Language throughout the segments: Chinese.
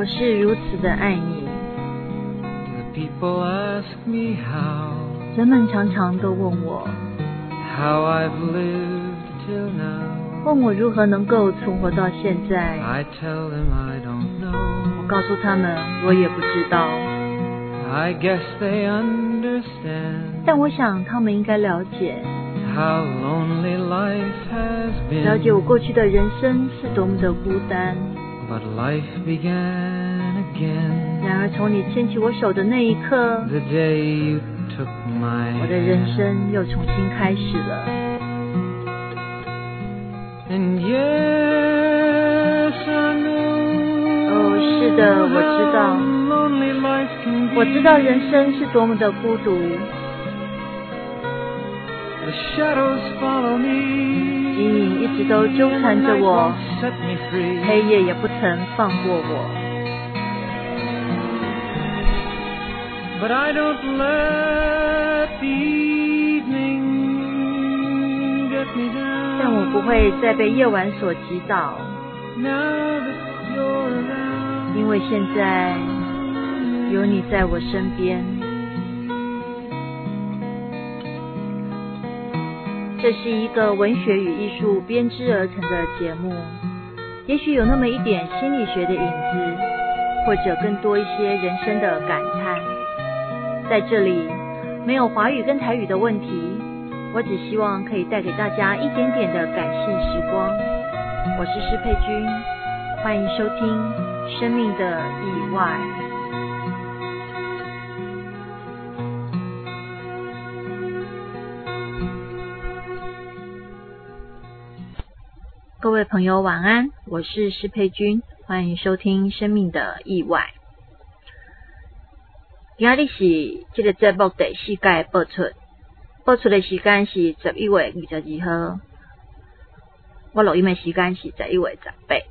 我是如此的爱你。人们常常都问我，问我如何能够存活到现在。我告诉他们，我也不知道。但我想他们应该了解，了解我过去的人生是多么的孤单。然而从你牵起我手的那一刻，我的人生又重新开始了。是的，我知道人生是多么的孤独。阴影一直都纠缠着我，黑夜也不曾放过我。但我不会再被夜晚所击倒，因为现在有你在我身边。这是一个文学与艺术编织而成的节目，也许有那么一点心理学的影子，或者更多一些人生的感叹。在这里没有华语跟台语的问题，我只希望可以带给大家一点点的感性时光。我是施佩君，欢迎收听《生命的意外》。各位朋友晚安，我是施佩君，欢迎收听《生命的意外》。今日是这个节目第4届播出的时间是11月22号，我录音的时间是11月18。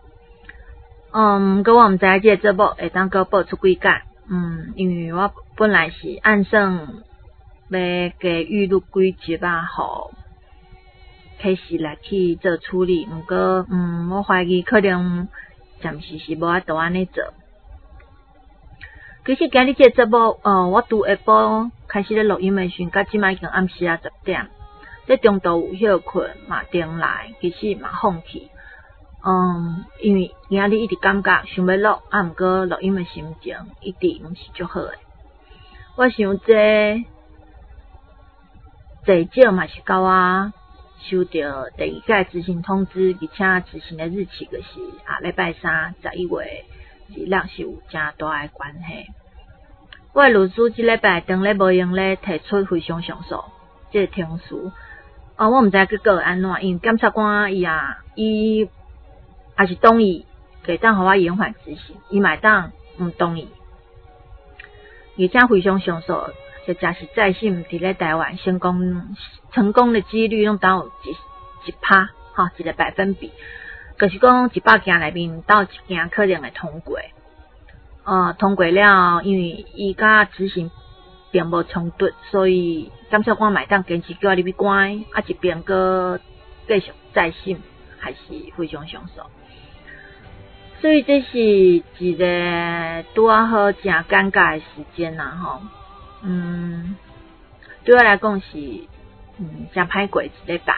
不过我唔知这个节目会当个播出几届，因为我本来是按算要加预录几集啊，好开始来去做处理，不过我怀疑可能暂时是无法度安尼做。其实今日这个节目我拄下晡开始咧录音的时阵，到即摆已经暗时10点，在中途有休困嘛顶来，其实嘛放弃。因为今日一直感觉想要录，不过录音的心情一直毋是足好的。我想这最少嘛是到我收到第2届执行通知，而且执行的日期就是下礼拜3 11月日，是有真大的关系。我的律师这礼拜当咧无用咧提出非常上诉这个听书，我毋知结果会安怎，因为检察官伊也是同意可以当互我延缓执行，伊嘛当毋同意，而且非常上诉实在是在信伫咧台湾成功的几率拢当有1%，一个百分比，就是讲100件内面到1件可能会通过。通过了，因为伊甲执行并无冲突，所以检察官嘛当坚持叫你去关，一边搁继续再审，还是非常上诉。所以这是一个拄啊好真尴尬的时间啦，对我来讲是真歹过一礼拜。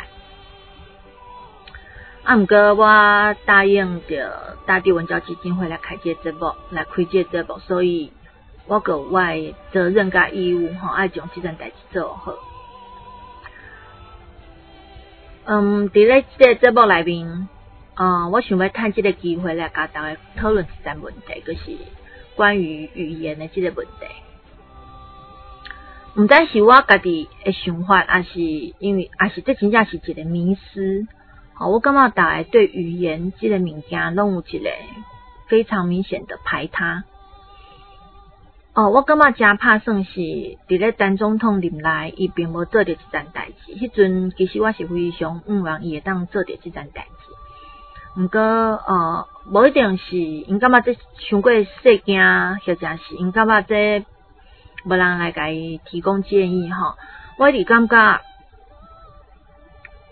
不过我答应着大地文教基金会来开这个节目，所以我有我的责任甲义务爱将这件代志做好。伫咧这个节目内面，我想要趁这个机会来甲大家讨论一件问题，就是关于语言的这个问题。毋但是我家己的想法，还是这真正是一个迷思。我感觉大家对语言这个物件拢有一个非常明显的排他。我感觉真拍算是伫咧陈总统任内，伊并无做到这件代志。迄阵其实我是非常希望伊会当做到这件代志。不过无一定是因感觉这伤过细件，或者是因感觉这无人来甲伊提供建议。我一直感觉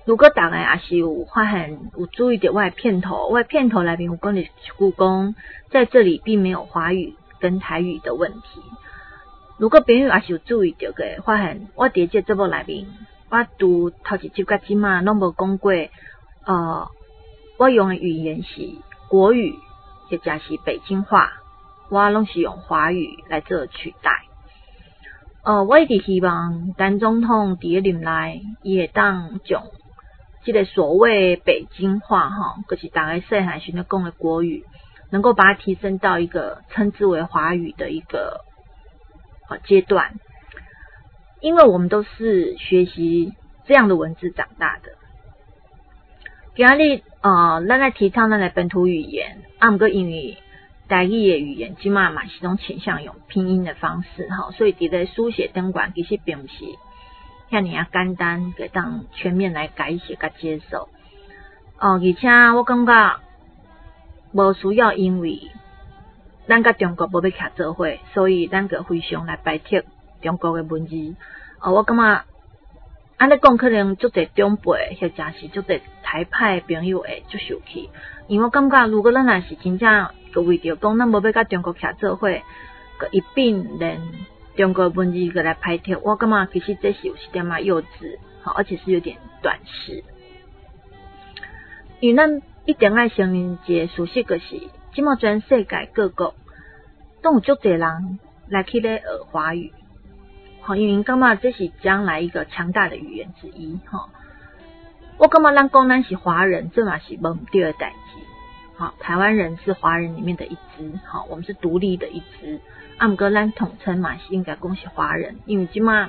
如果大家也是有发现有注意到我的片头内面有讲的故宫在这里并没有华语跟台语的问题。如果朋友也是有注意到的，发现我伫这节目内面，我读头一集甲即马拢无讲过，我用的语言是国语，或者是北京话，我拢是用华语来做取代。我一直希望陈总统伫任内，伊会当将这个所谓北京话就是大家细汉时阵讲的国语，能够把它提升到一个称之为华语的一个阶段，因为我们都是学习这样的文字长大的。今日咱来提倡咱的本土语言，不过因为台语的语言即马嘛是种倾向用拼音的方式所以伫咧书写灯管其实并不是遐尔啊简单，可以当全面来改写甲接受。而且我感觉无需要因为咱甲中国无要徛做伙，所以咱个非常来排斥中国的文字。我感觉安尼讲可能足侪长辈或者是足侪台派朋友会足受气，因为我感觉如果咱若是真正个为着讲咱无要甲中国徛做伙，个一并连中国文字个来排斥，我感觉其实这是有一点仔幼稚，而且是有点短视。因为咱一定爱承认一个事实，就是即马全世界各国都有足侪人来去咧学华语，因为感觉这是将来一个强大的语言之一。我感觉咱讲咱是华人，这嘛是无毋对的代志。台湾人是华人里面的一支，我们是独立的一支。不过咱统称嘛是应该讲是华人，因为即马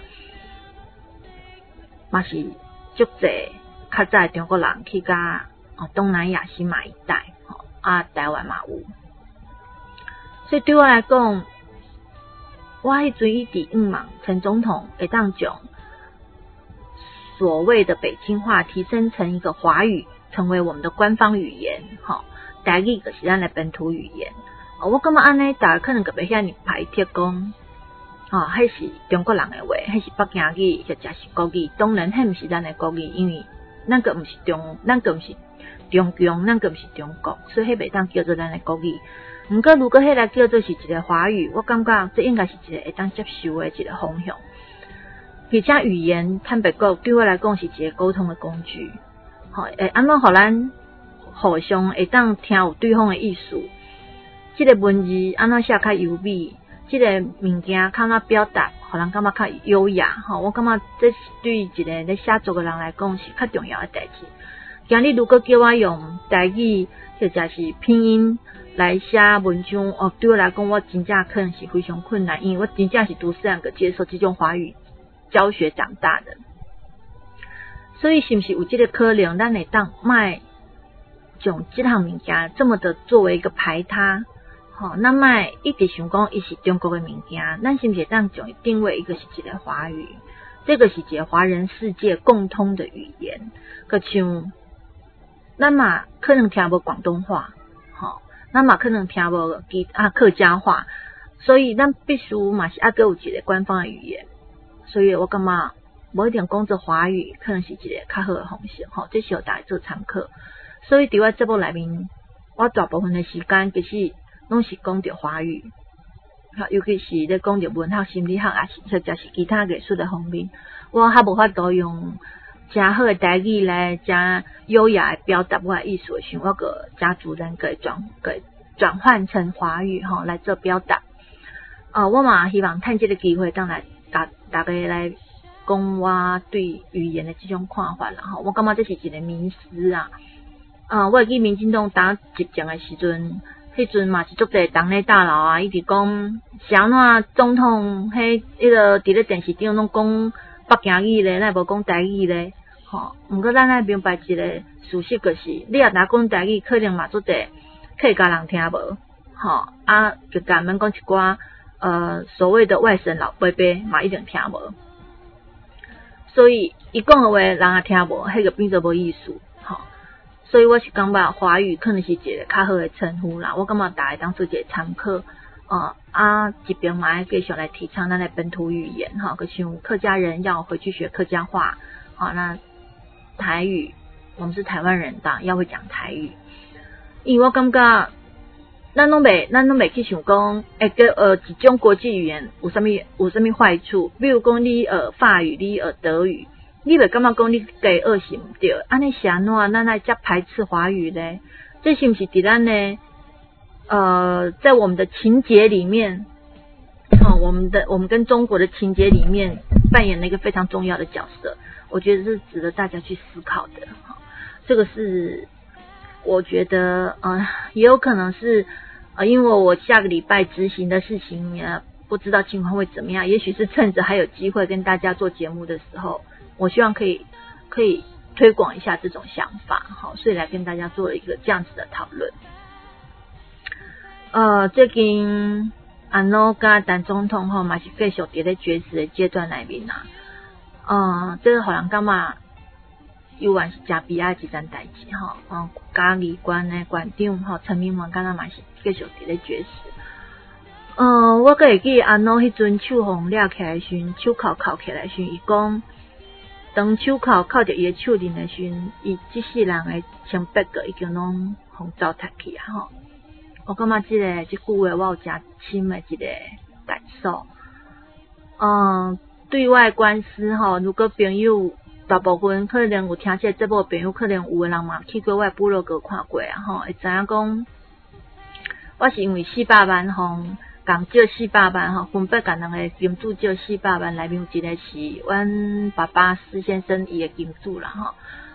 嘛是足侪较早中国人去甲东南亚新马一带，台湾嘛有。所以对我来讲，我迄阵一直望陈总统会当将所谓的北京话提升成一个华语，成为我们的官方语言。台语就是咱的本土语言。我感觉安尼大家可能个袂遐尔排斥讲，迄是中国人的话，迄是北京语或者是国语。当然，迄毋是咱的国语，因为咱个毋是中共，咱个毋是中国，所以迄袂当叫做咱的国语。不过如果迄来叫做是一个华语，我感觉这应该是一个会当接受的一个方向。而且语言坦白讲，对我来讲是一个沟通的工具。安怎互咱互相会当听有对方的意思？这个文字安怎写较优美？这个物件较怎表达，互人感觉较优雅？我感觉这是对一个咧写作的人来讲是较重要的代志。今日如果叫我用台语或者是拼音来写文章，对我来讲，我真正可能是非常困难，因为我真正是独自个接受这种华语教学长大的。所以是不是有这个可能，咱会当卖将这项物件这么的作为一个排他？那卖一直想讲伊是中国的物件，咱是不是当将定位一个是一个华语？这个是一个华人世界共通的语言，可像咱嘛可能听无广东话，咱嘛可能听无客家话，所以咱必须嘛是还有一个官方的语言。所以我感觉无一定讲做华语，可能是一个较好的方式，这是互大家做参考。所以伫我节目内面，我大部分的时间其实拢是讲着华语，尤其是咧讲着文学、心理学，或者是其他艺术的方面，我还无法度用真好的台语来真优雅的表达我的意思的时候，我个加主人个转换成华语来做表达。我嘛希望趁这个机会，当来大家来讲我对语言的这种看法啦。我感觉这是一个迷思啊。我会记民进党打执政的时阵，迄阵嘛是足侪党内大佬啊，一直讲是安怎总统迄个伫咧电视顶拢讲北京语咧，咱无讲台语咧。毋过咱爱明白一个事实，就是你若讲台语，可能嘛足侪客家人听无，就专门讲一寡所谓的外省老伯伯嘛一定听无。所以伊讲的话人也听无，迄个变做无意思。所以我是感觉华语可能是一个较好的称呼啦，我感觉大家当做一个参考。这边嘛继续来提倡咱的本土语言，就像客家人要回去学客家话，那台语，我们是台湾人，当然要会讲台语。因为我感觉咱拢袂去想讲，一种国际语言有啥物坏处？比如讲你法语，你德语，你袂感觉讲你家学是毋对？安尼是安怎咱来遮排斥华语咧？这是毋是伫咱呢？在我们的情节里面，我们跟中国的情节里面扮演了一个非常重要的角色。我觉得是值得大家去思考的。这个是我觉得也有可能是因为我下个礼拜执行的事情不知道情况会怎么样，也许是趁着还有机会跟大家做节目的时候，我希望可以推广一下这种想法，所以来跟大家做一个这样子的讨论。最近安诺跟陈总统嘛是继续伫咧绝食的阶段内面这个互人感觉犹原是真悲哀一件代志国家机关的馆长陈明文敢若嘛是继续伫咧绝食。我阁会记安诺迄阵手风抓起来时，手铐起来时，伊讲当手铐着伊的手链的时，伊即世人的清白个已经拢互糟蹋去我感觉这句话我有真深的一个感受。对外官司如果朋友大部分可能有听这节目的朋友，可能有的人嘛去过我的部落格看过会知影讲，我是因为400万共借400万分别甲两个金主借400万，内面有一个是阮爸爸施先生伊的金主啦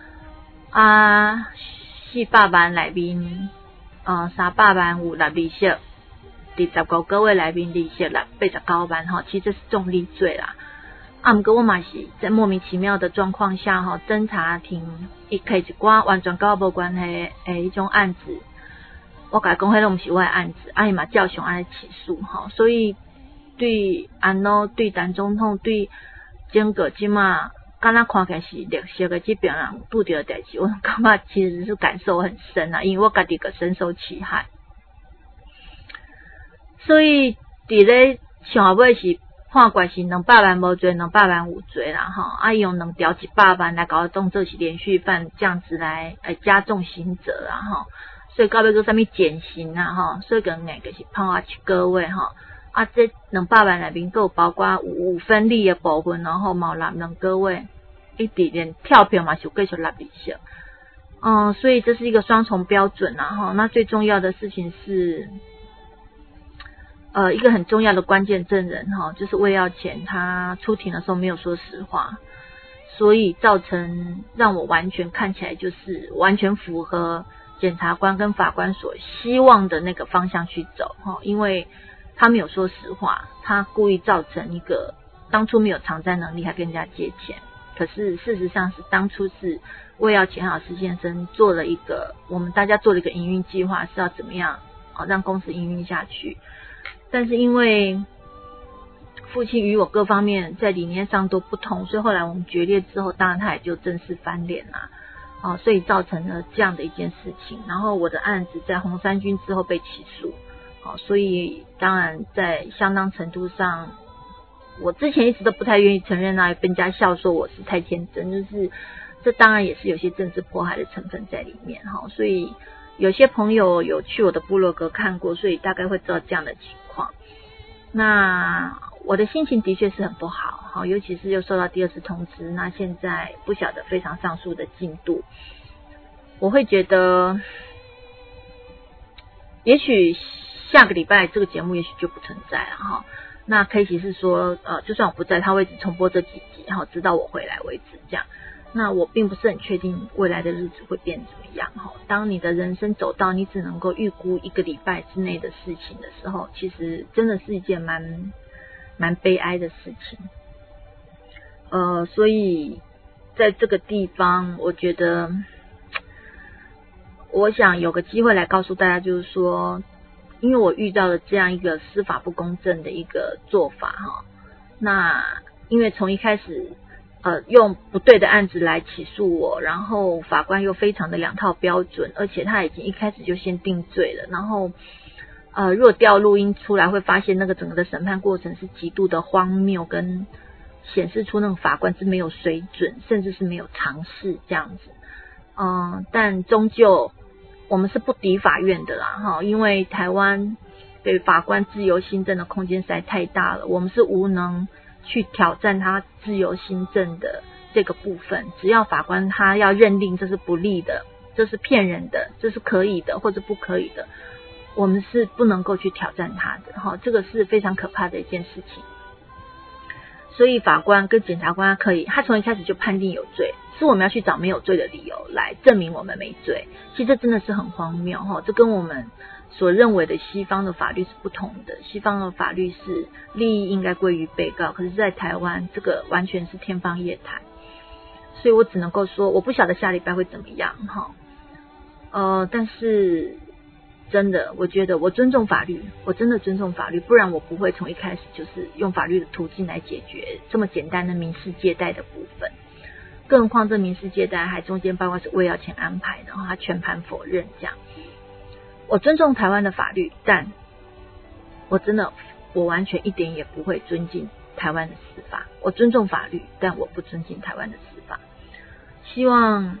400万内面300万有利息，第19个月内面利息89万其实这是重利罪啦。不过我嘛是在莫名其妙的状况下侦查庭伊开一寡完全跟我无关系的迄种案子，我甲讲迄拢毋是我的案子，伊嘛照常安尼起诉所以对安诺、对陈总统、对整个即马敢若看起来是绿色的这边人拄着的代志，我感觉其实是感受很深因为我家己个深受其害。所以伫咧上尾是判决是200万无罪，200万有罪啦伊用2条100万来搞当作是连续犯，这样子来加重刑责啦所以到尾个啥物减刑所以跟就是判我7个月这200万内面还有包括有分利的部分，然后嘛有纳2个月，一直连跳票嘛是继续纳利息所以这是一个双重标准那最重要的事情是一个很重要的关键证人就是魏耀前，他出庭的时候没有说实话，所以造成让我完全看起来就是完全符合检察官跟法官所希望的那个方向去走因为他没有说实话，他故意造成一个当初没有偿债能力还跟人家借钱，可是事实上是当初是魏耀前还有施先生做了一个我们大家做了一个营运计划，是要怎么样让公司营运下去，但是因为父亲与我各方面在理念上都不同，所以后来我们决裂之后，当然他也就正式翻脸啦所以造成了这样的一件事情。然后我的案子在红三军之后被起诉所以当然在相当程度上，我之前一直都不太愿意承认被人家笑说我是太天真，就是这当然也是有些政治迫害的成分在里面所以有些朋友有去我的部落格看过，所以大概会知道这样的情况。那我的心情的确是很不好尤其是又收到第2次通知，那现在不晓得非常上诉的进度，我会觉得也许下个礼拜这个节目也许就不存在了那可以是说就算我不在，他会一直重播这几集直到我回来为止这样。那我并不是很确定未来的日子会变怎么样当你的人生走到你只能够预估1个礼拜之内的事情的时候，其实真的是一件蛮悲哀的事情所以在这个地方我觉得我想有个机会来告诉大家，就是说因为我遇到了这样一个司法不公正的一个做法那因为从一开始用不对的案子来起诉我，然后法官又非常的2套标准，而且他已经一开始就先定罪了，然后如果调录音出来会发现那个整个的审判过程是极度的荒谬跟显示出那个法官是没有水准，甚至是没有常识这样子。但终究我们是不敌法院的啦，因为台湾给法官自由心证的空间实在太大了，我们是无能去挑战他自由心证的这个部分。只要法官他要认定这是不利的，这是骗人的，这是可以的或者不可以的，我们是不能够去挑战他的，这个是非常可怕的一件事情。所以法官跟检察官他从一开始就判定有罪，是我们要去找没有罪的理由来证明我们没罪。其实这真的是很荒谬，这跟我们所认为的西方的法律是不同的。西方的法律是利益应该归于被告，可是在台湾这个完全是天方夜谭。所以我只能够说我不晓得下礼拜会怎么样但是真的我觉得我尊重法律，我真的尊重法律，不然我不会从一开始就是用法律的途径来解决这么简单的民事借贷的部分。更何况这民事借贷还中间包括是未要钱安排，然后他全盘否认这样。我尊重台湾的法律，但我完全一点也不会尊敬台湾的司法。我尊重法律，但我不尊敬台湾的司法。希望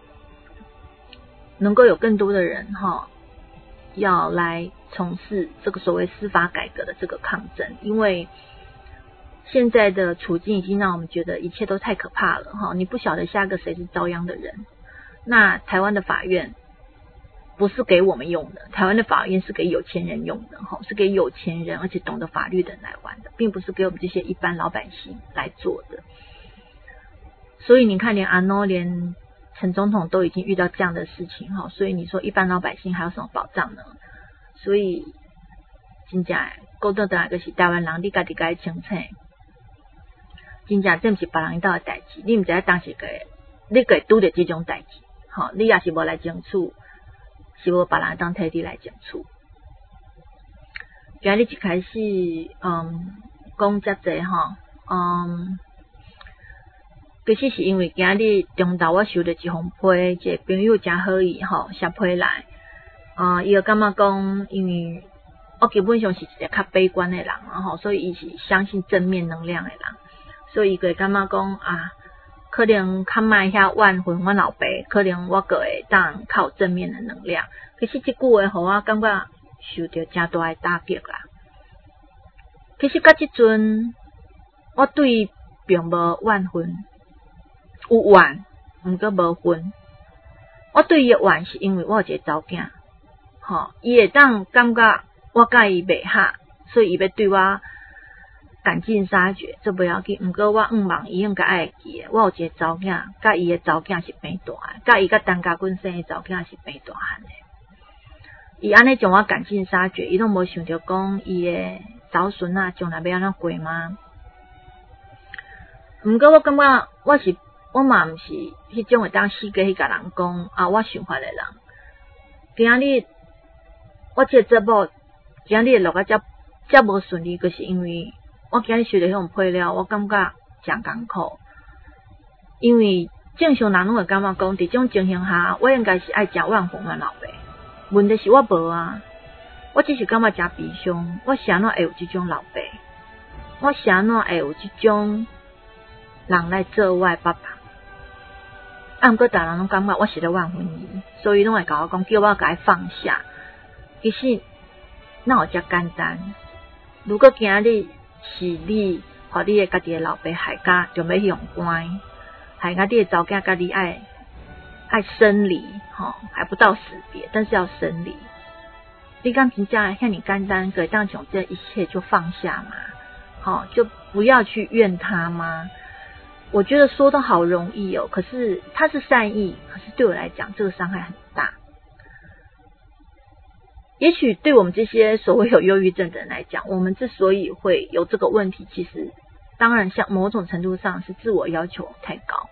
能够有更多的人要来从事这个所谓司法改革的这个抗争，因为现在的处境已经让我们觉得一切都太可怕了你不晓得下个谁是遭殃的人。那台湾的法院不是给我们用的，台湾的法院是给有钱人用的是给有钱人而且懂得法律的人来玩的，并不是给我们这些一般老百姓来做的。所以你看连连陈总统都已经遇到这样的事情所以你说一般老百姓还有什么保障呢？所以真正沟通的就是台湾人你自己该清楚，真正这不是别人道的代志，你不知道当时你会拄到这种代志你也是无来争取，是无别人当替你来争取。今日一开始讲这多其实是因为今日中昼我收到一封批，一个朋友真好意写批来，伊就感觉讲，因为我基本上是一个较悲观的人所以伊是相信正面能量的人，所以伊就感觉讲可能较卖遐怨恨我老爸，可能我个会当靠正面的能量。其实这句话互我感觉受到真大的打击啦。其实到这阵我对并无怨恨。有怨，毋过无恨。我对伊的怨是因为我有一个查某囝，伊会当感觉我甲伊袂合，所以伊要对我赶尽杀绝，这不要紧。毋过我望伊应该爱记的，我有一个查某囝，甲伊的查某囝是变大汉，甲伊甲陈家军生的查某囝是变大汉的。伊安尼将我赶尽杀绝，伊拢无想着讲伊的查某孙将来要安怎过吗？毋过我感觉我嘛毋是迄种会当死给迄个人讲我想法的人。今日我这节目今日落个遮无顺利，就是因为我今日收到迄种批了，我感觉真艰苦。因为正常人拢会感觉讲，伫种情形下，我应该是爱真怨恨我老爸。问题是我无我只是感觉真悲伤。我是安怎会有这种老爸？我是安怎会有这种人来做我的爸爸？毋过大人拢感觉我是咧怨恨伊，所以拢会甲我讲，叫我甲伊放下。其实哪有遮简单？如果今日是你，互你的家己的老爸害甲就要用关，害甲你的查某囝甲你爱生离，还不到死别，但是要生离。你敢真正像你简单可以当从这一切就放下吗？就不要去怨他吗？我觉得说的好容易可是他是善意，可是对我来讲这个伤害很大。也许对我们这些所谓有忧郁症的人来讲，我们之所以会有这个问题，其实当然像某种程度上是自我要求太高。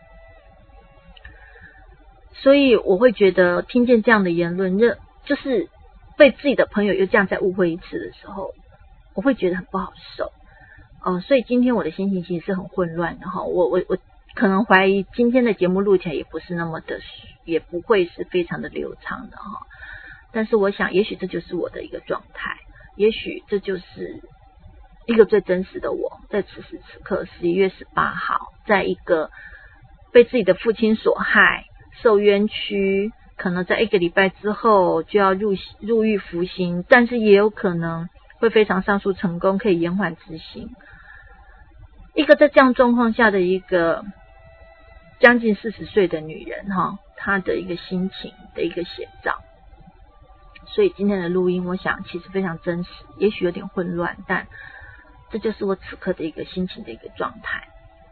所以我会觉得听见这样的言论，就是被自己的朋友又这样再误会一次的时候，我会觉得很不好受。所以今天我的心情其实是很混乱的我可能怀疑今天的节目录起来也不是那么的，也不会是非常的流畅的但是我想也许这就是我的一个状态，也许这就是一个最真实的我，在此时此刻11月18号，在一个被自己的父亲所害，受冤屈，可能在1个礼拜之后就要入狱服刑，但是也有可能会非常上诉成功，可以延缓执行。一个在这样状况下的一个将近40岁的女人她的一个心情的一个写照。所以今天的录音我想其实非常真实，也许有点混乱，但这就是我此刻的一个心情的一个状态。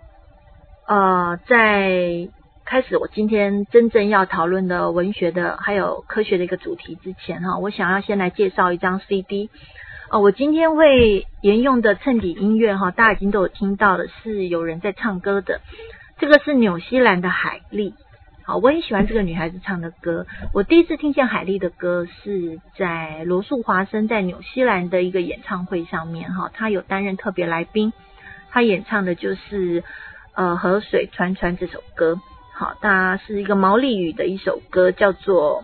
在开始我今天真正要讨论的文学的还有科学的一个主题之前我想要先来介绍一张 CD。我今天会沿用的衬底音乐大家已经都有听到的，是有人在唱歌的，这个是纽西兰的海莉。我很喜欢这个女孩子唱的歌，我第一次听见海莉的歌是在罗素华生在纽西兰的一个演唱会上面她有担任特别来宾，她演唱的就是河水川川这首歌。它是一个毛利语的一首歌，叫做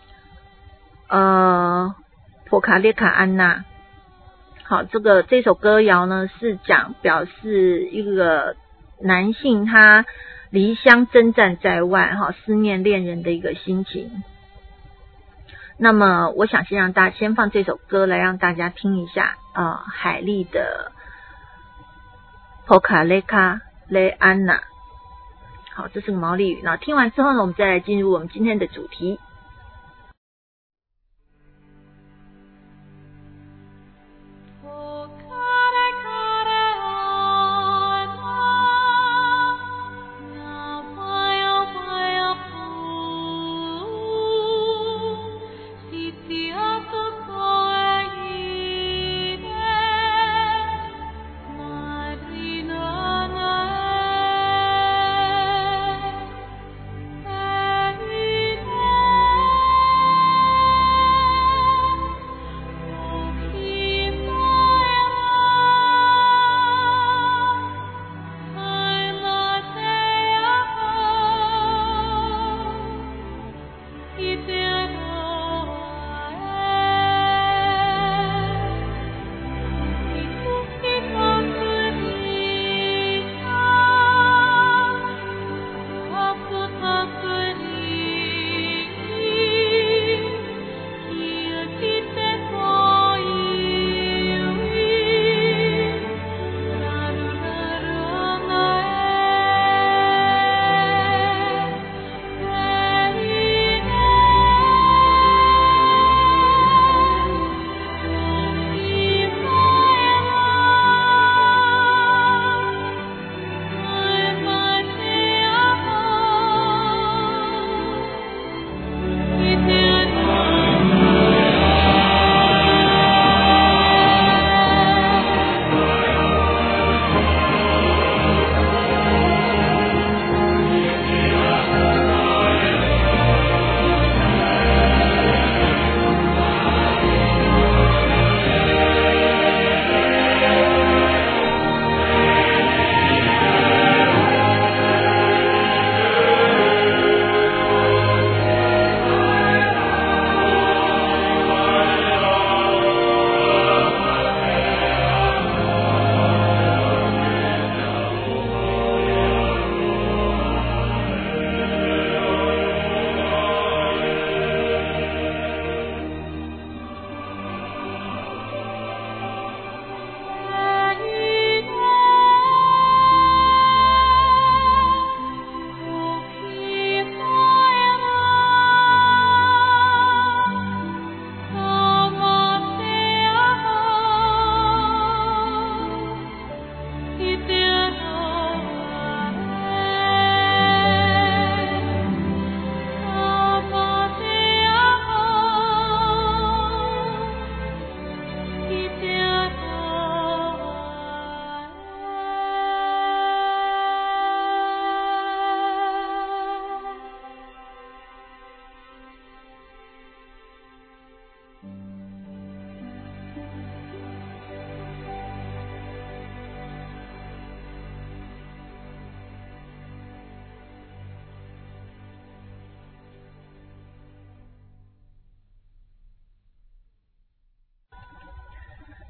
普卡列卡安娜。这首歌谣呢是表示一个男性他离乡征战在外思念恋人的一个心情。那么我想先放这首歌来让大家听一下海莉的普卡列卡雷安娜。好，这是个毛利语。那听完之后呢，我们再来进入我们今天的主题。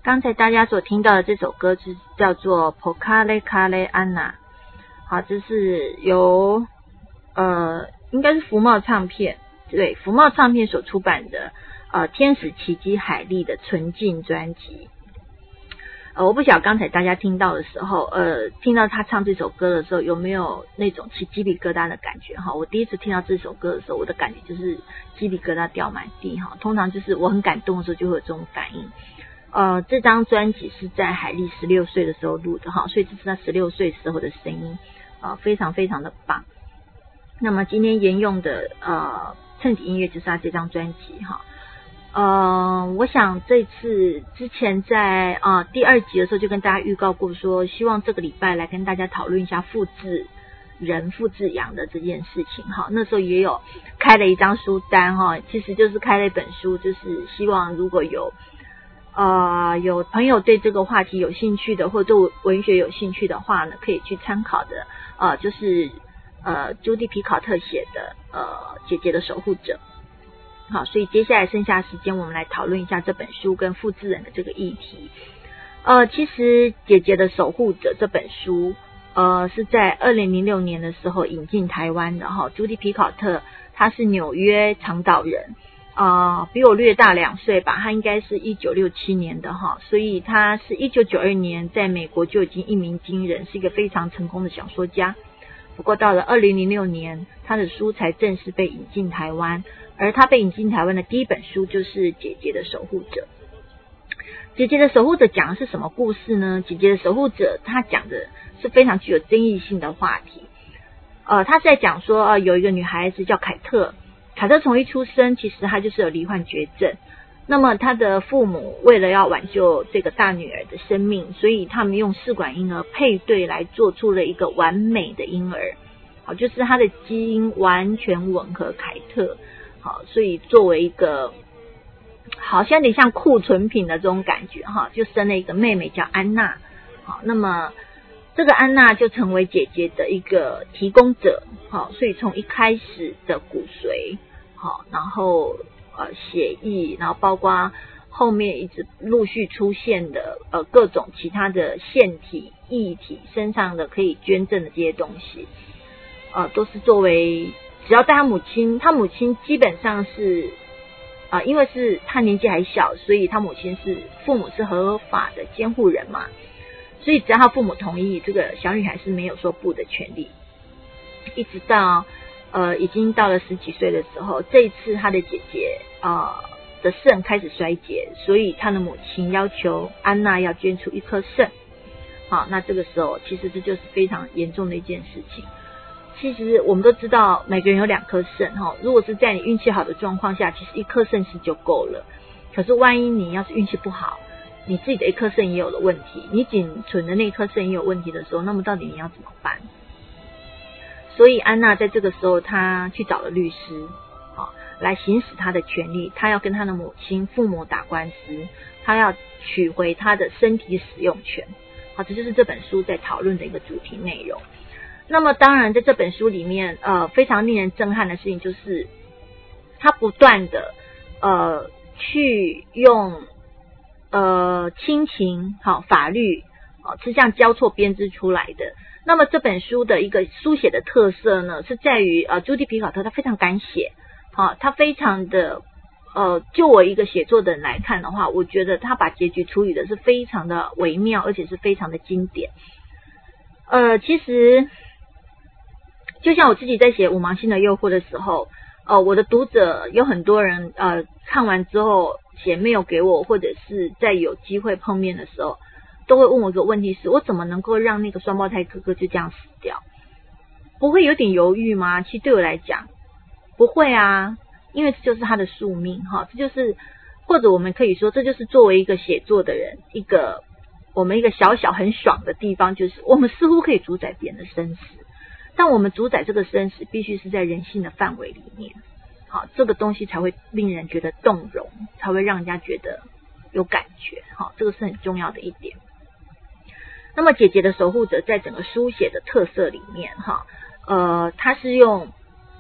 刚才大家所听到的这首歌是叫做 Pokale Kale Anna， 好，这是由应该是福茂唱片，对，福茂唱片所出版的天使奇迹海莉的纯净专辑。我不晓得刚才大家听到的时候，听到他唱这首歌的时候有没有那种起鸡皮疙瘩的感觉哈？我第一次听到这首歌的时候，我的感觉就是鸡皮疙瘩掉满地哈。通常就是我很感动的时候就会有这种反应。这张专辑是在海莉16岁的时候录的哈，所以这是他16岁时候的声音，非常非常的棒。那么今天沿用的衬底音乐就是他这张专辑哈。我想这次之前在第2集的时候就跟大家预告过说，希望这个礼拜来跟大家讨论一下复制人复制羊的这件事情哈。那时候也有开了一张书单哈，其实就是开了一本书，就是希望如果有朋友对这个话题有兴趣的，或者对文学有兴趣的话呢，可以去参考的就是朱迪皮考特写的姐姐的守护者。好，所以接下来剩下的时间我们来讨论一下这本书跟复制人的这个议题。其实姐姐的守护者这本书是在2006年的时候引进台湾的哈。朱迪皮考特他是纽约长岛人，比我略大2岁吧，他应该是1967年的哈，所以他是1992年在美国就已经一鸣惊人，是一个非常成功的小说家。不过到了2006年，他的书才正式被引进台湾，而他被引进台湾的第一本书就是《姐姐的守护者》。姐姐的守护者讲的是什么故事呢？姐姐的守护者他讲的是非常具有争议性的话题。他在讲说有一个女孩子叫凯特，凯特从一出生其实她就是有罹患绝症。那么她的父母为了要挽救这个大女儿的生命，所以他们用试管婴儿配对来做出了一个完美的婴儿。好，就是她的基因完全吻合凯特。好，所以作为一个好像有点像库存品的这种感觉哈，就生了一个妹妹叫安娜。好，那么这个安娜就成为姐姐的一个提供者。好，所以从一开始的骨髓，好，然后血液，然后包括后面一直陆续出现的各种其他的腺体、液体身上的可以捐赠的这些东西，都是作为只要带他母亲基本上是因为是他年纪还小，所以他父母是合法的监护人嘛，所以只要他父母同意，这个小女孩是没有说不的权利。一直到已经到了10几岁的时候，这一次他的姐姐的肾开始衰竭，所以他的母亲要求安娜要捐出1颗肾。好，那这个时候其实这就是非常严重的一件事情。其实我们都知道每个人有2颗肾哈，如果是在你运气好的状况下，其实1颗肾是就够了。可是万一你要是运气不好，你自己的1颗肾也有了问题，你仅存的那颗肾也有问题的时候，那么到底你要怎么办？所以安娜在这个时候她去找了律师来行使她的权利，她要跟她的父母打官司，她要取回她的身体使用权。好，这就是这本书在讨论的一个主题内容。那么当然在这本书里面非常令人震撼的事情就是他不断的去用亲情法律是这样交错编织出来的。那么这本书的一个书写的特色呢，是在于朱迪皮考特他非常敢写，他非常的就我一个写作的人来看的话，我觉得他把结局处理的是非常的微妙，而且是非常的经典。其实就像我自己在写五芒星的诱惑的时候，我的读者有很多人看完之后写mail给我，或者是在有机会碰面的时候都会问我一个问题，是我怎么能够让那个双胞胎哥哥就这样死掉？不会有点犹豫吗？其实对我来讲不会啊，因为这就是他的宿命这就是或者我们可以说这就是作为一个写作的人我们一个小小很爽的地方，就是我们似乎可以主宰别人的生死，但我们主宰这个生死必须是在人性的范围里面，这个东西才会令人觉得动容，才会让人家觉得有感觉，这个是很重要的一点。那么姐姐的守护者在整个书写的特色里面它是用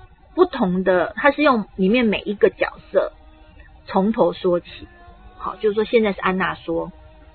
里面每一个角色从头说起。好，就是说现在是安娜说，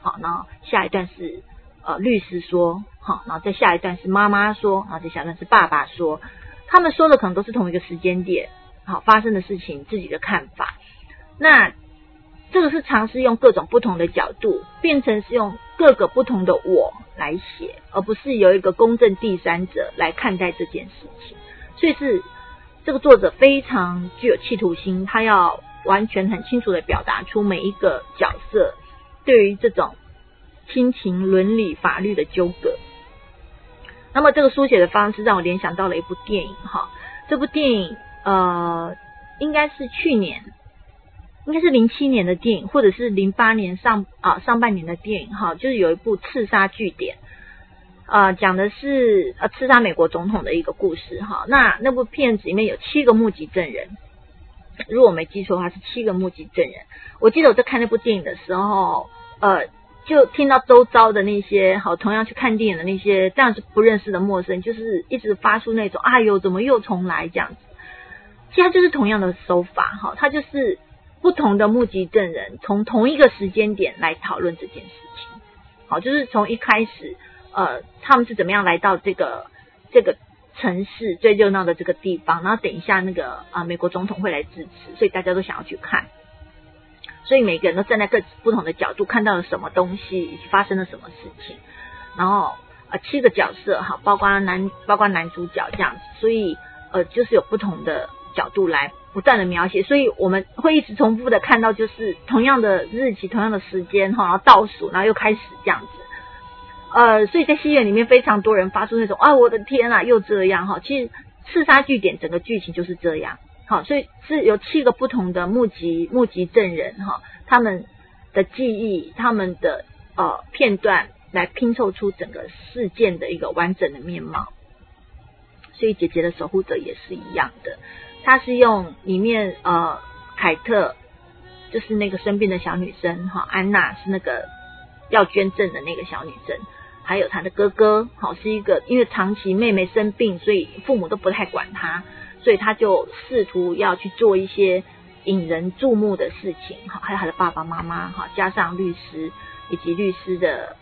好，然后下一段是律师说，好，然后再下一段是妈妈说，然后再下一段是爸爸说，他们说的可能都是同一个时间点，好，发生的事情，自己的看法。那这个是尝试用各种不同的角度，变成是用各个不同的我来写，而不是有一个公正第三者来看待这件事情。所以是这个作者非常具有企图心，他要完全很清楚的表达出每一个角色对于这种亲情、伦理、法律的纠葛。那么这个书写的方式让我联想到了一部电影哈，这部电影应该是去年，应该是07年的电影，或者是08年上半年的电影哈，就是有一部刺杀据点，讲的是刺杀美国总统的一个故事哈。那部片子里面有7个目击证人，如果我没记错的话是7个目击证人。我记得我在看那部电影的时候，就听到周遭的那些同样去看电影的那些这样子不认识的陌生，就是一直发出那种哎呦怎么又重来这样子。其实它就是同样的手法哈，它就是不同的目击证人从同一个时间点来讨论这件事情。好，就是从一开始他们是怎么样来到这个城市最热闹的这个地方，然后等一下那个美国总统会来致辞，所以大家都想要去看。所以每个人都站在各不同的角度看到了什么东西，以及发生了什么事情。然后7个角色哈，包括男主角这样子，所以就是有不同的角度来不断的描写，所以我们会一直重复的看到就是同样的日期、同样的时间哈，然后倒数，然后又开始这样子。所以在戏院里面非常多人发出那种我的天啊又这样哈。其实刺杀据点整个剧情就是这样。好，所以是有7个不同的目击证人哈，他们的记忆、他们的片段来拼凑出整个事件的一个完整的面貌。所以姐姐的守护者也是一样的，他是用里面凯特就是那个生病的小女生哈，安娜是那个要捐赠的那个小女生，还有她的哥哥好是一个因为长期妹妹生病，所以父母都不太管她，所以他就试图要去做一些引人注目的事情，还有他的爸爸妈妈，加上律师以及律师的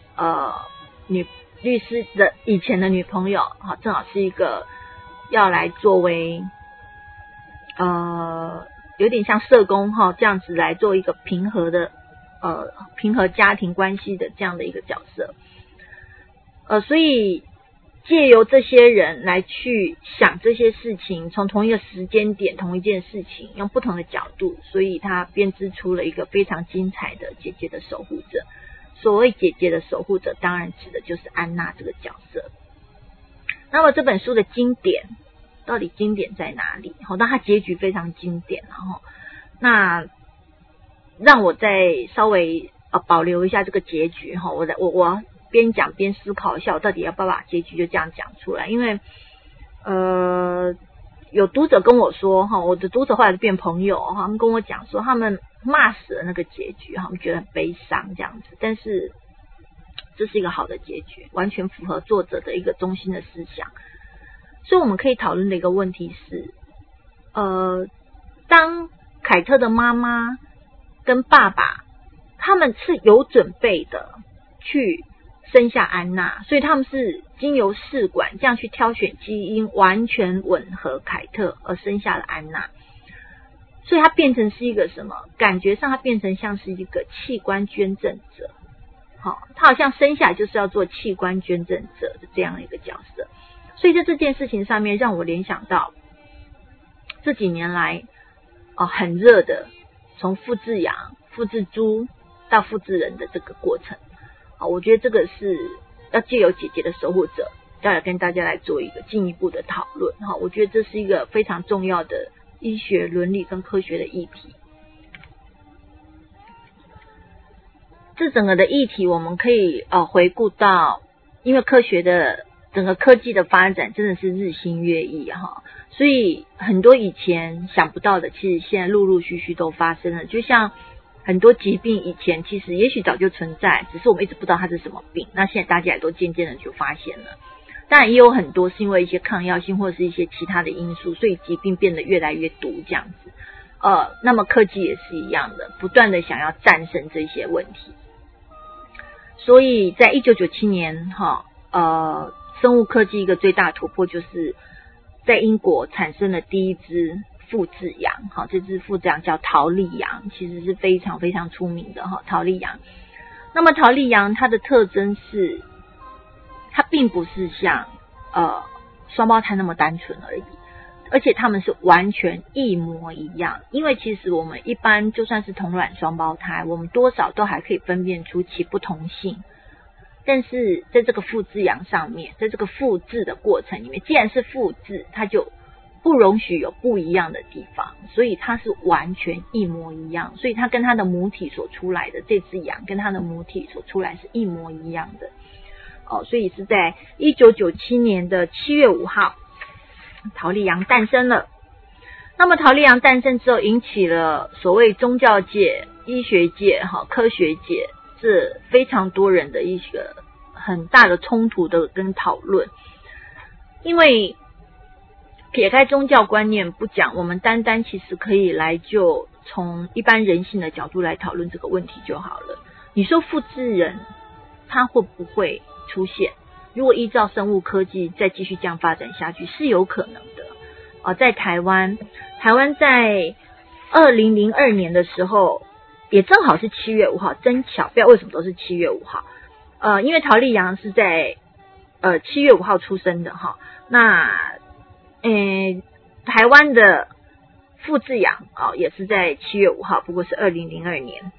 以前的女朋友，正好是一个要来作为有点像社工这样子来做一个平和家庭关系的这样的一个角色。所以借由这些人来去想这些事情，从同一个时间点同一件事情用不同的角度，所以他编织出了一个非常精彩的姐姐的守护者。所谓姐姐的守护者当然指的就是安娜这个角色。那么这本书的经典到底经典在哪里？那它结局非常经典，然后那让我再稍微保留一下这个结局，我边讲边思考一下，我到底要不要把结局就这样讲出来？因为有读者跟我说我的读者后来变朋友他们跟我讲说他们骂死了那个结局，他们觉得很悲伤这样子，但是这是一个好的结局，完全符合作者的一个中心的思想。所以我们可以讨论的一个问题是当凯特的妈妈跟爸爸他们是有准备的去生下安娜，所以他们是经由试管这样去挑选基因完全吻合凯特而生下了安娜，所以他变成是一个什么？感觉上他变成像是一个器官捐赠者，他好像生下来就是要做器官捐赠者的这样的一个角色。所以在这件事情上面让我联想到这几年来很热的从复制羊、复制猪到复制人的这个过程。我觉得这个是要借由姐姐的守护者要来跟大家来做一个进一步的讨论。我觉得这是一个非常重要的医学伦理跟科学的议题。这整个的议题我们可以回顾到，因为科学的整个科技的发展真的是日新月异所以很多以前想不到的其实现在陆陆续续都发生了。就像很多疾病以前其实也许早就存在，只是我们一直不知道它是什么病，那现在大家也都渐渐的就发现了。当然也有很多是因为一些抗药性或者是一些其他的因素，所以疾病变得越来越毒这样子。那么科技也是一样的，不断的想要战胜这些问题。 所以在1997年生物科技一个最大的突破就是在英国产生了第一只复制羊，这只复制羊叫桃莉羊，其实是非常非常出名的桃莉羊。那么桃莉羊它的特征是，它并不是像双胞胎那么单纯而已，而且它们是完全一模一样。因为其实我们一般就算是同卵双胞胎，我们多少都还可以分辨出其不同性，但是在这个复制羊上面，在这个复制的过程里面，既然是复制，它就不容许有不一样的地方，所以它是完全一模一样，所以它跟它的母体所出来的这只羊跟它的母体所出来是一模一样的所以是在1997年的7月5号桃莉羊诞生了。那么桃莉羊诞生之后，引起了所谓宗教界、医学界、科学界这非常多人的一个很大的冲突的跟讨论。因为撇开宗教观念不讲，我们单单其实可以来就从一般人性的角度来讨论这个问题就好了。你说复制人他会不会出现？如果依照生物科技再继续这样发展下去，是有可能的。在台湾在2002年的时候，也正好是7月5号，真巧，不知道为什么都是7月5号。因为桃莉羊是在7月5号出生的那台湾的复制羊也是在7月5号，不过是2002年。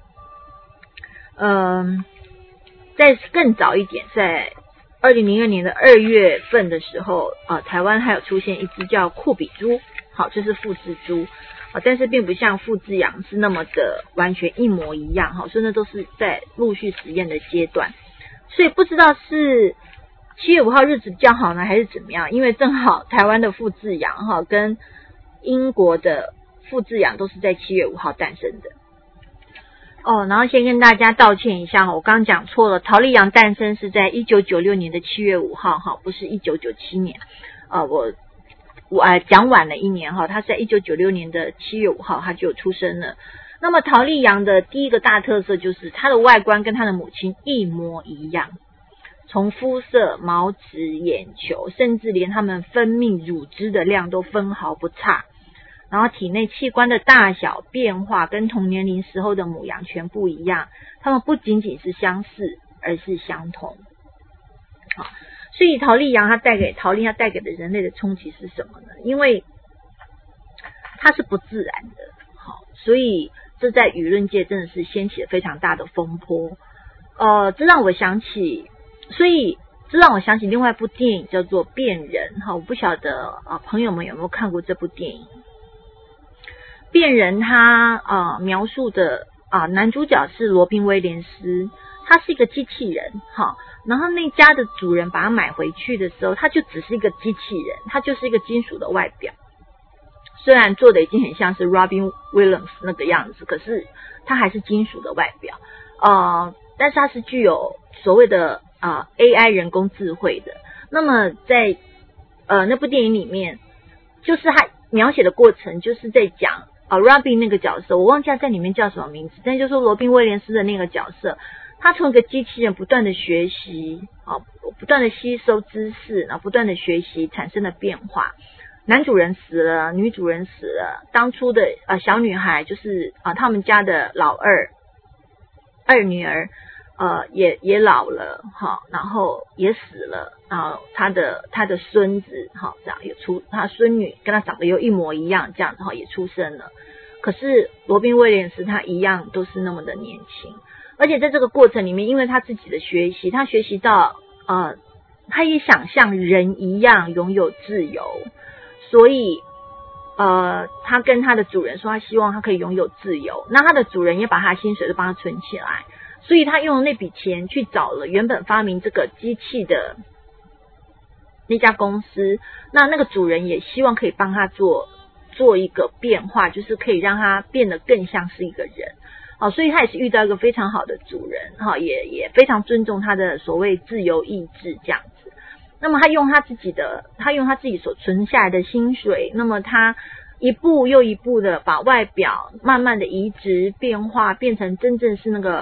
再更早一点，在2002年的2月份的时候台湾还有出现一只叫库比猪，这是复制猪但是并不像复制羊是那么的完全一模一样所以那都是在陆续实验的阶段。所以不知道是7月5号日子比较好呢，还是怎么样？因为正好台湾的复制羊跟英国的复制羊都是在7月5号诞生的。然后先跟大家道歉一下我刚刚讲错了，桃莉羊诞生是在1996年的7月5号不是1997年。我讲晚了一年它是在1996年的7月5号它就出生了。那么桃莉羊的第一个大特色就是它的外观跟它的母亲一模一样，从肤色、毛质、眼球，甚至连它们分泌乳汁的量都分毫不差。然后体内器官的大小变化跟同年龄时候的母羊全不一样，它们不仅仅是相似，而是相同。所以桃莉羊它带给的人类的冲击是什么呢？因为它是不自然的，所以这在舆论界真的是掀起了非常大的风波。这让我想起另外一部电影叫做《变人》我不晓得朋友们有没有看过这部电影。变人他描述的男主角是罗宾威廉斯，他是一个机器人然后那家的主人把他买回去的时候，他就只是一个机器人，他就是一个金属的外表，虽然做的已经很像是 Robin Williams 那个样子，可是他还是金属的外表但是他是具有所谓的AI 人工智慧的。那么在那部电影里面，就是他描写的过程就是在讲Robin 那个角色，我忘记他在里面叫什么名字，但就是说罗宾威廉斯的那个角色，他从一个机器人不断的学习不断的吸收知识，然后不断的学习产生的变化。男主人死了，女主人死了，当初的小女孩就是他们家的老二女儿也老了然后也死了，然后他的孙子这样也他孙女跟他长得又一模一样，这样子也出生了。可是罗宾威廉斯他一样都是那么的年轻，而且在这个过程里面，因为他自己的学习，他学习到他也想像人一样拥有自由，所以他跟他的主人说他希望他可以拥有自由，那他的主人也把他的薪水都帮他存起来，所以他用那笔钱去找了原本发明这个机器的那家公司，那个主人也希望可以帮他做一个变化，就是可以让他变得更像是一个人所以他也是遇到一个非常好的主人也非常尊重他的所谓自由意志这样子。那么他用他自己所存下来的薪水，那么他一步又一步的把外表慢慢的移植变化，变成真正是那个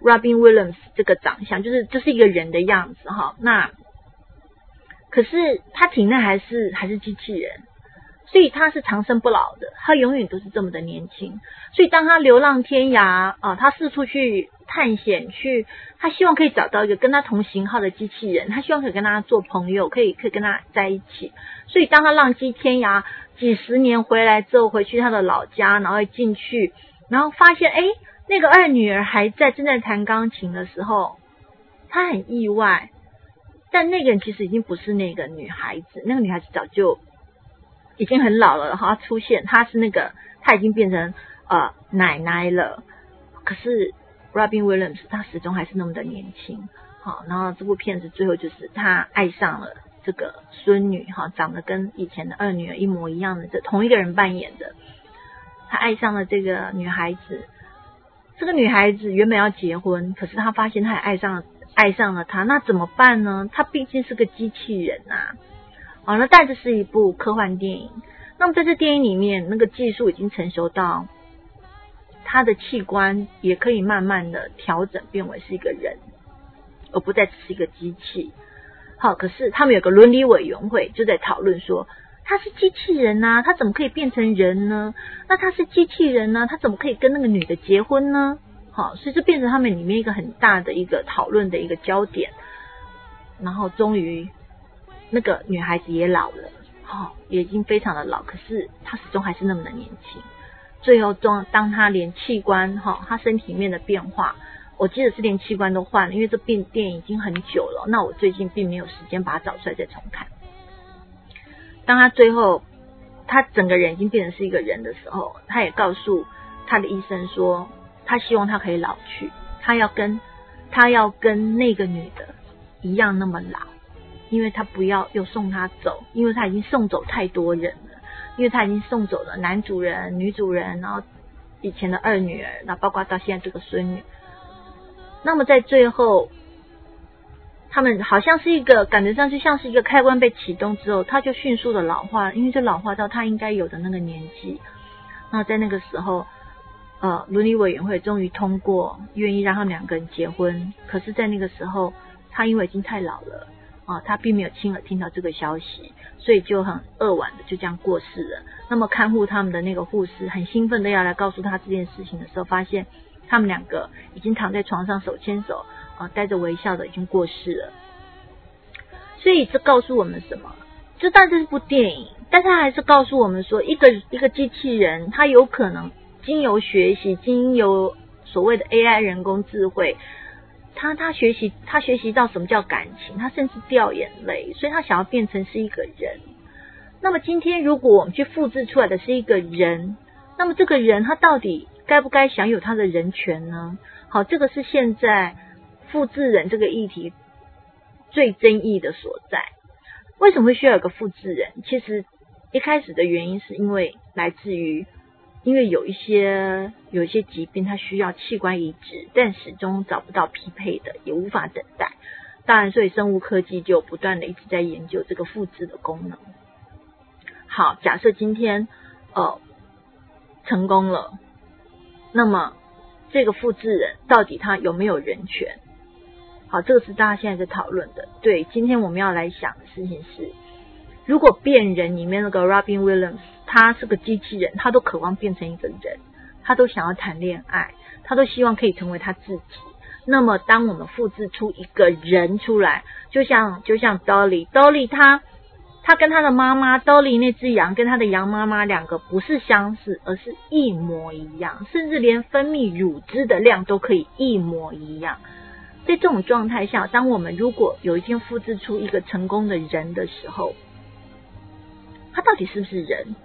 Robin Williams 这个长相，就是一个人的样子哈。那可是他体内还是机器人，所以他是长生不老的，他永远都是这么的年轻。所以当他流浪天涯他四处去探险，他希望可以找到一个跟他同型号的机器人，他希望可以跟他做朋友，可以跟他在一起。所以当他浪迹天涯几十年回来之后，回去他的老家，然后进去，然后发现那个二女儿还正在弹钢琴的时候，他很意外。但那个人其实已经不是那个女孩子，那个女孩子早就已经很老了，然后她出现，她已经变成奶奶了。可是 Robin Williams 他始终还是那么的年轻。好，然后这部片子最后就是他爱上了这个孙女，长得跟以前的二女儿一模一样的，这同一个人扮演的。他爱上了这个女孩子，这个女孩子原本要结婚，可是他发现他也爱上了他，那怎么办呢？他毕竟是个机器人啊。那但这是一部科幻电影。那么在这电影里面，那个技术已经成熟到他的器官也可以慢慢的调整变为是一个人，而不再只是一个机器。好，可是他们有个伦理委员会就在讨论说，他是机器人啊，他怎么可以变成人呢？那他是机器人呢，他怎么可以跟那个女的结婚呢？好，所以这变成他们里面一个很大的一个讨论的一个焦点。然后终于那个女孩子也老了，也已经非常的老，可是她始终还是那么的年轻。最后当她连器官她身体里面的变化，我记得是连器官都换了，因为这电影已经很久了，那我最近并没有时间把它找出来再重看。当她最后她整个人已经变成是一个人的时候，她也告诉她的医生说，他希望他可以老去，他要跟那个女的一样那么老，因为他不要又送他走，因为他已经送走太多人了，因为他已经送走了男主人、女主人，然后以前的二女儿，然后包括到现在这个孙女。那么在最后，他们好像是感觉上就像是一个开关被启动之后，他就迅速的老化，因为就老化到他应该有的那个年纪。那在那个时候伦理委员会终于通过愿意让他们两个人结婚，可是在那个时候他因为已经太老了他并没有亲耳听到这个消息，所以就很扼腕的就这样过世了。那么看护他们的那个护士很兴奋的要来告诉他这件事情的时候，发现他们两个已经躺在床上手牵手带着微笑的已经过世了。所以这告诉我们什么？就当然这是部电影，但他还是告诉我们说，一个机器人他有可能经由学习，经由所谓的 AI 人工智慧，他学习到什么叫感情，他甚至掉眼泪，所以他想要变成是一个人。那么今天如果我们去复制出来的是一个人，那么这个人他到底该不该享有他的人权呢？好，这个是现在复制人这个议题最争议的所在。为什么会需要有个复制人？其实一开始的原因是因为来自于有一些疾病它需要器官移植，但始终找不到匹配的，也无法等待。当然所以生物科技就不断的一直在研究这个复制的功能。好，假设今天成功了，那么这个复制人到底他有没有人权？好，这个是大家现在在讨论的。对，今天我们要来想的事情是，如果变人里面那个 Robin Williams 他是个机器人，他都渴望变成一个人，他都想要谈恋爱，他都希望可以成为他自己。那么当我们复制出一个人出来，就像 Dolly 他跟他的妈妈 Dolly 那只羊跟他的羊妈妈两个不是相似，而是一模一样，甚至连分泌乳汁的量都可以一模一样。在这种状态下，当我们如果有一天复制出一个成功的人的时候，他到底是不是人？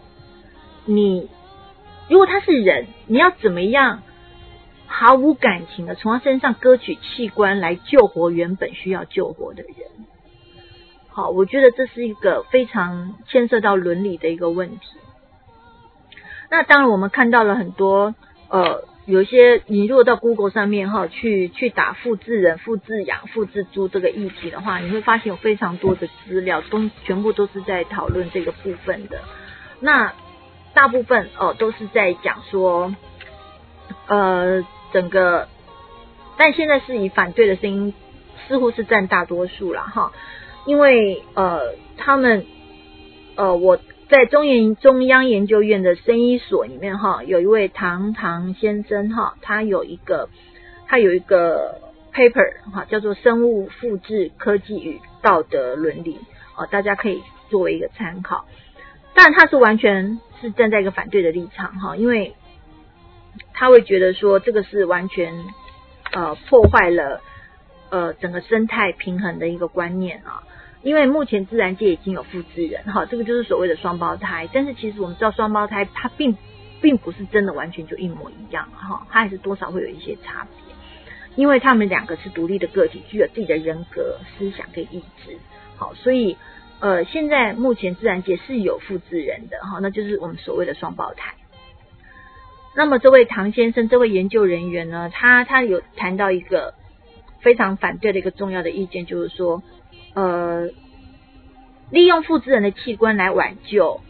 如果他是人，你要怎么样毫无感情的从他身上割取器官来救活原本需要救活的人？好，我觉得这是一个非常牵涉到伦理的一个问题。那当然我们看到了很多有一些你如果到 Google 上面去打复制人、复制羊、复制猪这个议题的话，你会发现有非常多的资料全部都是在讨论这个部分的。那大部分都是在讲说整个但现在是以反对的声音似乎是占大多数啦哈，因为他们我在中央研究院的生医所里面哈，有一位唐先生哈，他有一个 paper 哈，叫做生物复制科技与道德伦理，大家可以作为一个参考。当然他是完全是站在一个反对的立场哈，因为他会觉得说这个是完全破坏了整个生态平衡的一个观念啊。因为目前自然界已经有复制人哈，这个就是所谓的双胞胎，但是其实我们知道双胞胎它并不是真的完全就一模一样哈，它还是多少会有一些差别，因为他们两个是独立的个体，具有自己的人格、思想跟意志。好，所以现在目前自然界是有复制人的哈，那就是我们所谓的双胞胎。那么这位唐先生这位研究人员呢，他有谈到一个非常反对的一个重要的意见，就是说利用复制人的器官来挽救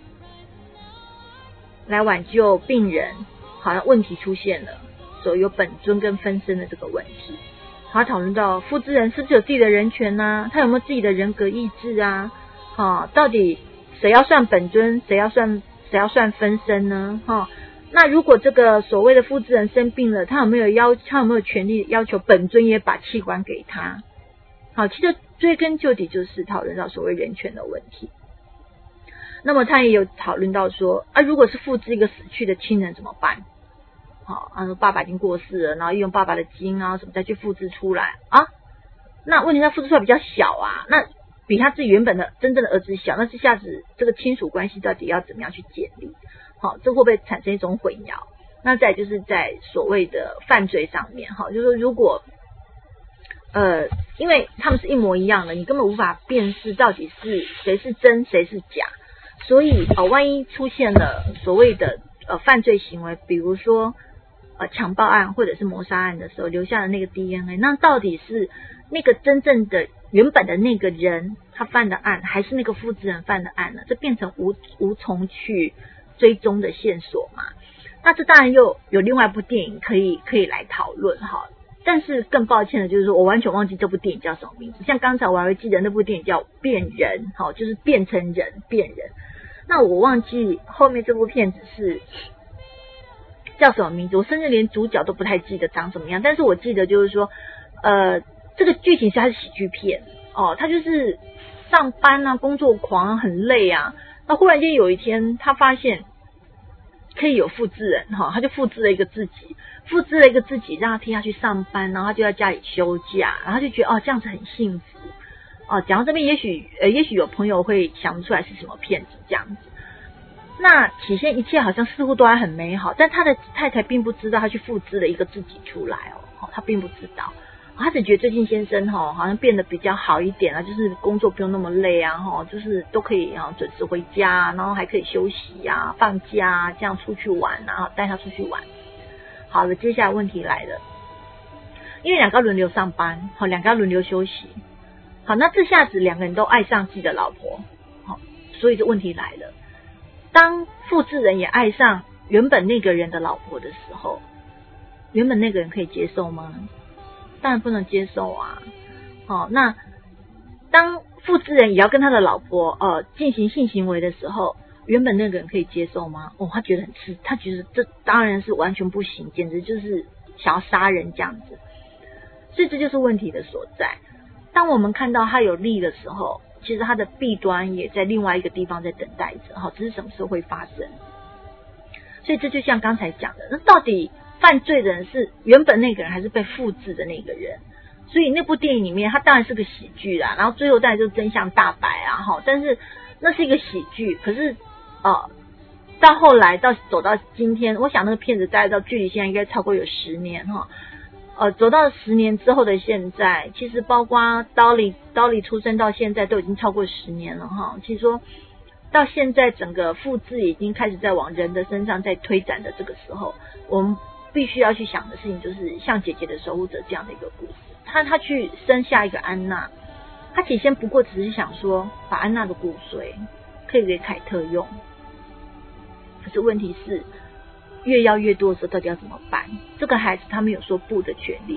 病人，好像问题出现了，所以有本尊跟分身的这个问题。他讨论到复制人是不是有自己的人权啊，他有没有自己的人格意志啊，到底谁要算本尊，谁要算分身呢？那如果这个所谓的复制人生病了，他有没有权利要求本尊也把器官给他？好，其实追根究底就是讨论到所谓人权的问题。那么他也有讨论到说如果是复制一个死去的亲人怎么办？爸爸已经过世了，然后用爸爸的基因啊什么再去复制出来那问题他复制出来比较小那比他自己原本的真正的儿子小，那这下子这个亲属关系到底要怎么样去建立？这会不会产生一种混淆？那再就是在所谓的犯罪上面就是说如果因为他们是一模一样的，你根本无法辨识到底是谁是真谁是假，所以万一出现了所谓的犯罪行为，比如说强暴案或者是谋杀案的时候留下的那个 DNA， 那到底是那个真正的原本的那个人他犯的案，还是那个复制人犯的案呢？这变成无从去追踪的线索嘛。那这当然又有另外一部电影可以来讨论但是更抱歉的就是说我完全忘记这部电影叫什么名字，像刚才我还会记得那部电影叫变人就是变成人变人，那我忘记后面这部片子是叫什么名字，我甚至连主角都不太记得长什么样，但是我记得就是说这个剧情是它是喜剧片他就是上班工作狂很累那忽然间有一天他发现可以有复制人他就复制了一个自己让他替他去上班，然后他就在家里休假，然后他就觉得这样子很幸福讲到这边也许有朋友会想不出来是什么片子这样子。那起先一切好像似乎都还很美好，但他的太太并不知道他去复制了一个自己出来他并不知道，他只觉得最近先生好像变得比较好一点就是工作不用那么累就是都可以准时回家，然后还可以休息放假这样出去玩带他出去玩。好了，接下来问题来了，因为两个轮流上班两个轮流休息，好，那这下子两个人都爱上自己的老婆所以这问题来了，当复制人也爱上原本那个人的老婆的时候，原本那个人可以接受吗？当然不能接受那当复制人也要跟他的老婆进行性行为的时候，原本那个人可以接受吗？他觉得很刺，他觉得这当然是完全不行，简直就是想要杀人这样子。所以这就是问题的所在。当我们看到他有利的时候，其实他的弊端也在另外一个地方在等待着只是什么时候会发生。所以这就像刚才讲的，那到底犯罪的人是原本那个人还是被复制的那个人？所以那部电影里面它当然是个喜剧啦，然后最后当然就真相大白但是那是一个喜剧，可是到后来走到今天，我想那个片子大概到距离现在应该超过有10年走到10年之后的现在，其实包括刀里出生到现在都已经超过10年了其实说到现在整个复制已经开始在往人的身上在推展的这个时候，我们必须要去想的事情就是像姐姐的守护者这样的一个故事。他去生下一个安娜，他起先不过只是想说把安娜的骨髓可以给凯特用，可是问题是越要越多的时候到底要怎么办？这个孩子他没有说不的权利，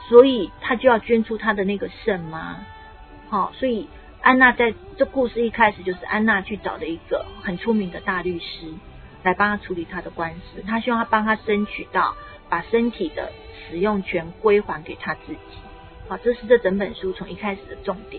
所以他就要捐出他的那个肾吗？所以安娜在这故事一开始就是安娜去找的一个很出名的大律师来帮他处理他的官司，他希望他帮他争取到把身体的使用权归还给他自己。这是这整本书从一开始的重点。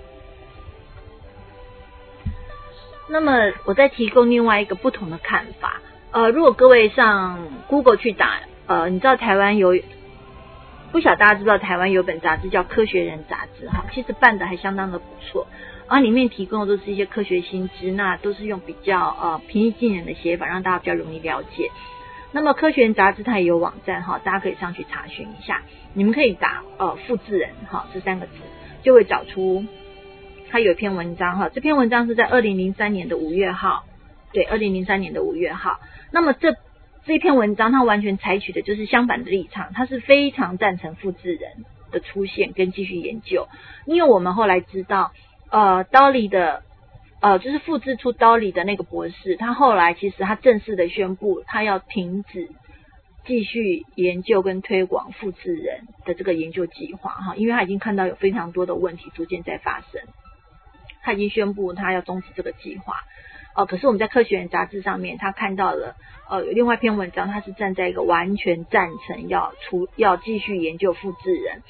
那么我再提供另外一个不同的看法。如果各位上 Google 去打，你知道台湾有，不晓得大家知不知道台湾有本杂志叫《科学人》杂志其实办的还相当的不错，里面提供的都是一些科学新知，那都是用比较平易近人的写法，让大家比较容易了解。那么《科学人》杂志它也有网站大家可以上去查询一下，你们可以打复制人这3个字，就会找出它有一篇文章这篇文章是在2003年的5月号，对，2003年的5月号。那么这篇文章它完全采取的就是相反的立场，它是非常赞成复制人的出现跟继续研究。因为我们后来知道刀里的就是复制出刀里的那个博士，他后来其实他正式的宣布他要停止继续研究跟推广复制人的这个研究计划因为他已经看到有非常多的问题逐渐在发生，他已经宣布他要终止这个计划。可是我们在科学人杂志上面他看到了有另外一篇文章，他是站在一个完全赞成要继续研究复制人。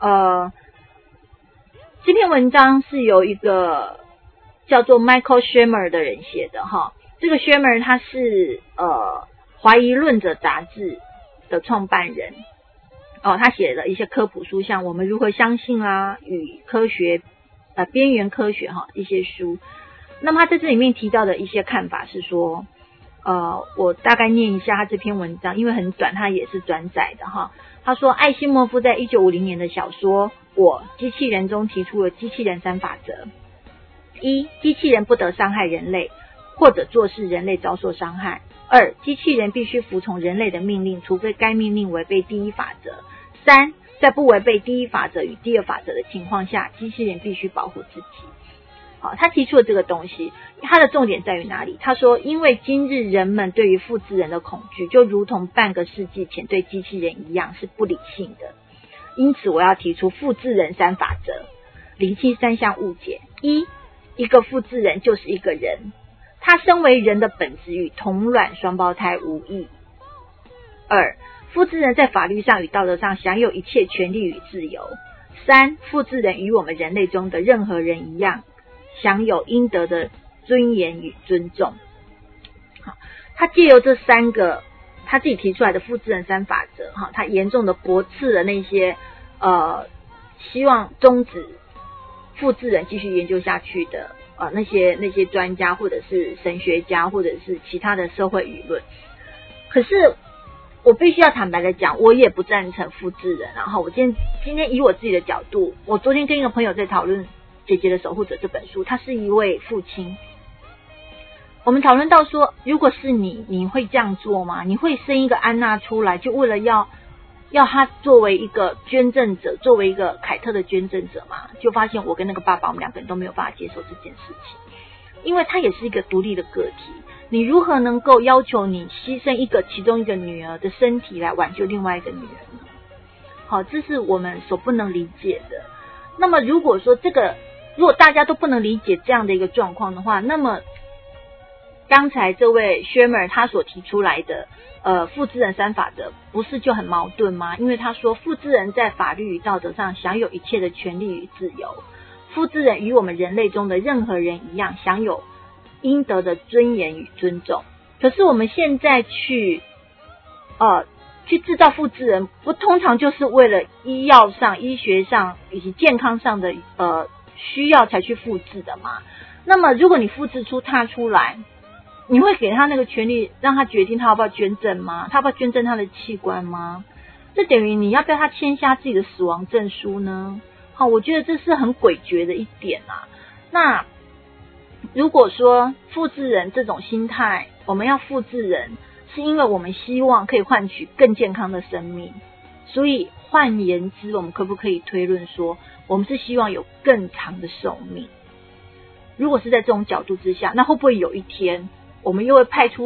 这篇文章是由一个叫做 Michael Shermer 的人写的这个 Shermer 他是怀疑论者杂志的创办人他写了一些科普书，像我们如何相信与科学边缘科学一些书。那么他在这里面提到的一些看法是说我大概念一下他这篇文章，因为很短，他也是转载的他说艾西莫夫在1950年的小说《我机器人》中提出了机器人3法则。1. 机器人不得伤害人类，或者做事人类遭受伤害。2. 机器人必须服从人类的命令，除非该命令违背第1法则。3. 在不违背第1法则与第2法则的情况下，机器人必须保护自己。他提出了这个东西，他的重点在于哪里？他说因为今日人们对于复制人的恐惧就如同半个世纪前对机器人一样，是不理性的。因此我要提出复制人3法则，厘清3项误解。1. 一个复制人就是一个人，他身为人的本质与同卵双胞胎无异。2. 复制人在法律上与道德上享有一切权利与自由。3. 复制人与我们人类中的任何人一样，享有应得的尊严与尊重。他借由这3个他自己提出来的复制人3法则他严重的驳斥了那些希望终止复制人继续研究下去的那些专家或者是神学家或者是其他的社会舆论。可是我必须要坦白的讲，我也不赞成复制人。然后我今天以我自己的角度，我昨天跟一个朋友在讨论《姐姐的守护者》这本书，他是一位父亲。我们讨论到说，如果是你会这样做吗？你会生一个安娜出来，就为了要他作为一个捐赠者，作为一个凯特的捐赠者吗？就发现我跟那个爸爸，我们2个人都没有办法接受这件事情，因为他也是一个独立的个体。你如何能够要求你牺牲其中一个女儿的身体来挽救另外一个女人呢？好，这是我们所不能理解的。那么如果大家都不能理解这样的一个状况的话，那么刚才这位 Shermer 他所提出来的复制人3法则不是就很矛盾吗？因为他说复制人在法律与道德上享有一切的权利与自由，复制人与我们人类中的任何人一样，享有应得的尊严与尊重。可是我们现在去制造复制人，不通常就是为了医药上、医学上以及健康上的需要才去复制的嘛？那么如果你复制出他出来，你会给他那个权利让他决定他要不要捐赠吗？他要不要捐赠他的器官吗？这等于你要不要他签下自己的死亡证书呢？好，我觉得这是很诡谲的一点啊。那如果说复制人这种心态，我们要复制人是因为我们希望可以换取更健康的生命，所以换言之，我们可不可以推论说我们是希望有更长的寿命？如果是在这种角度之下，那会不会有一天我们又会派出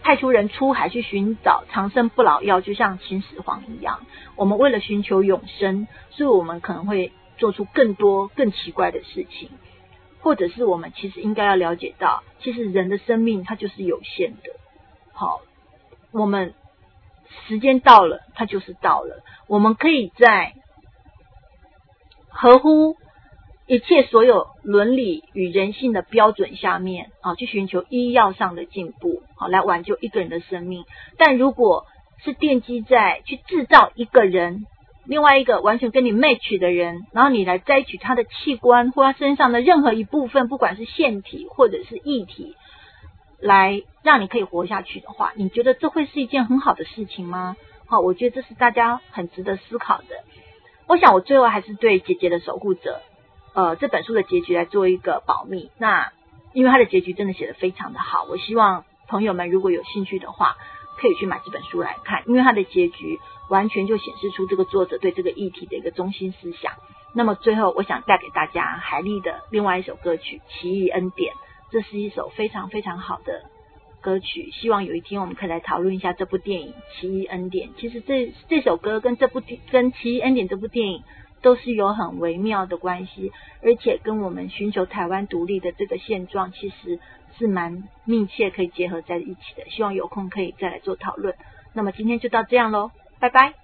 派出人出海去寻找长生不老药，就像秦始皇一样。我们为了寻求永生，所以我们可能会做出更多更奇怪的事情，或者是我们其实应该要了解到，其实人的生命它就是有限的。好，我们时间到了，它就是到了。我们可以在合乎一切所有伦理与人性的标准下面去寻求医药上的进步，来挽救一个人的生命。但如果是奠基在去制造一个人，另外一个完全跟你 match 的人，然后你来摘取他的器官或他身上的任何一部分，不管是腺体或者是液体，来让你可以活下去的话，你觉得这会是一件很好的事情吗？我觉得这是大家很值得思考的。我想我最后还是对姐姐的守护者这本书的结局来做一个保密。那因为它的结局真的写得非常的好，我希望朋友们如果有兴趣的话，可以去买这本书来看，因为它的结局完全就显示出这个作者对这个议题的一个中心思想。那么最后我想带给大家海莉的另外一首歌曲《奇异恩典》，这是一首非常非常好的歌曲，希望有一天我们可以来讨论一下这部电影《奇异恩典》。其实这首歌跟《奇异恩典》这部电影都是有很微妙的关系，而且跟我们寻求台湾独立的这个现状其实是蛮密切可以结合在一起的。希望有空可以再来做讨论。那么今天就到这样咯，拜拜。